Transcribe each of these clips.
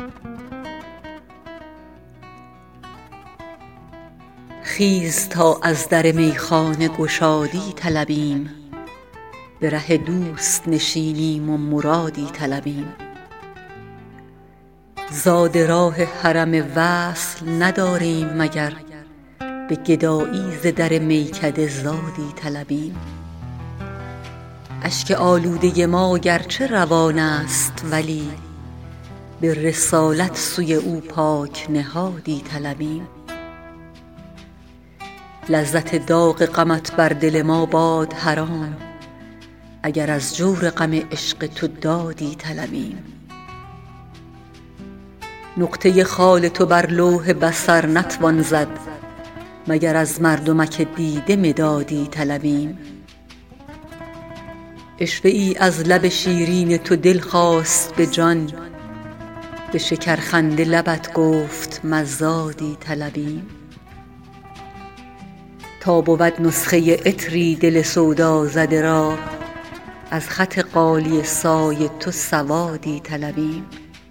خیز تا از در میخانه گشادی طلبیم، به ره دوست نشینیم و مرادی طلبیم. زاد راه حرم وصل نداریم مگر، به گدایی ز در میکده زادی طلبیم. اشک آلوده ما گرچه روان است ولی، به رسالت سوی او پاک نهادی طلبیم. لذت داغ غمت بر دل ما باد حرام، اگر از جور غم عشق تو دادی طلبیم. نقطه خال تو بر لوح بصر نتوان زد، مگر از مردمک دیده مدادی طلبیم. عشوه ای از لب شیرین تو دل خواست به جان، به شکرخنده لبت گفت مزادی طلبیم. تا بود نسخه عطری دل سودا زده را، از خط غالیه سای تو سوادی طلبیم.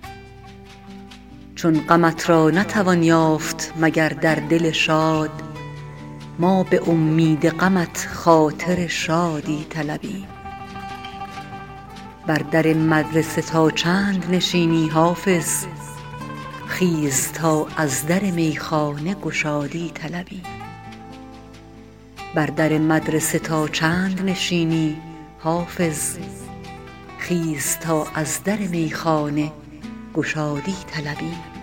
چون غمت را نتوان یافت مگر در دل شاد، ما به امید غمت خاطر شادی طلبیم. بر در مدرسه تا چند نشینی حافظ، خیز تا از در میخانه گشادی طلبیم. بر در مدرسه تا چند نشینی حافظ، خیز تا از در میخانه گشادی طلبیم.